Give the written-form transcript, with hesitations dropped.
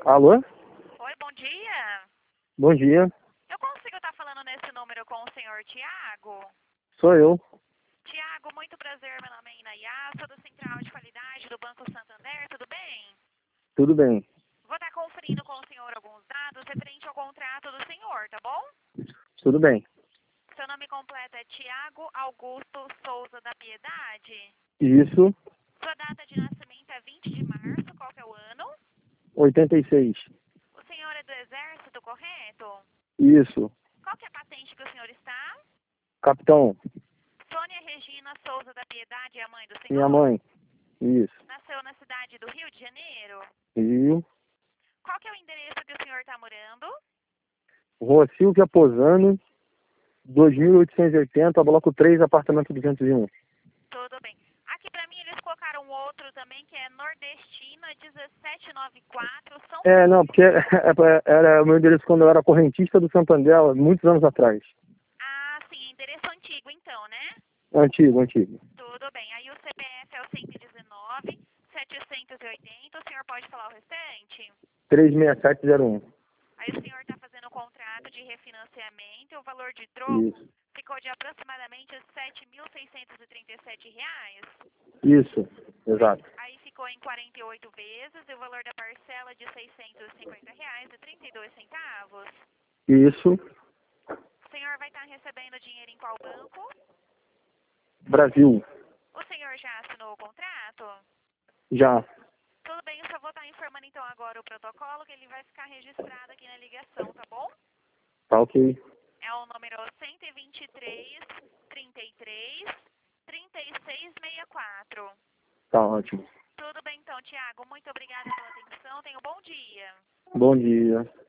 Alô? Oi, bom dia. Bom dia. Eu consigo estar falando nesse número com o senhor Tiago? Sou eu. Tiago, muito prazer, meu nome é Inayá, sou da Central de Qualidade do Banco Santander, tudo bem? Tudo bem. Vou estar conferindo com o senhor alguns dados referente ao contrato do senhor, tá bom? Tudo bem. Seu nome completo é Tiago Augusto Souza da Piedade. Isso. Sua data de nascimento é 20 de março, qual que é o ano? 86. O senhor é do Exército, correto? Isso. Qual que é a patente que o senhor está? Capitão. Sônia Regina Souza da Piedade é a mãe do senhor? Minha mãe. Isso. Nasceu na cidade do Rio de Janeiro? E Qual que é o endereço que o senhor está morando? Rua Silvia Posano, 2880, bloco 3, apartamento 201. Tudo bem. Aqui pra mim eles colocaram outro também, que é Nordestina 1794, São Não, porque era o meu endereço quando eu era correntista do Santander, há muitos anos atrás. Ah, sim, endereço antigo então, né? Antigo, antigo. Tudo bem. Aí o CPF é o 119, 780, o senhor pode falar o restante? 36701. Aí o senhor está fazendo o contrato de refinanciamento e o valor de troco Isso. ficou de aproximadamente R$ 7.637. Isso. Exato. Aí ficou em 48 vezes e o valor da parcela de R$ 650,32. Isso. O senhor vai estar recebendo dinheiro em qual banco? Brasil. O senhor já assinou o contrato? Já. Tudo bem, eu só vou estar informando então agora o protocolo, que ele vai ficar registrado aqui na ligação, tá bom? Tá ok. É o número 123 33 3664. Tá ótimo. Tudo bem então, Tiago. Muito obrigada pela atenção. Tenha um bom dia. Bom dia.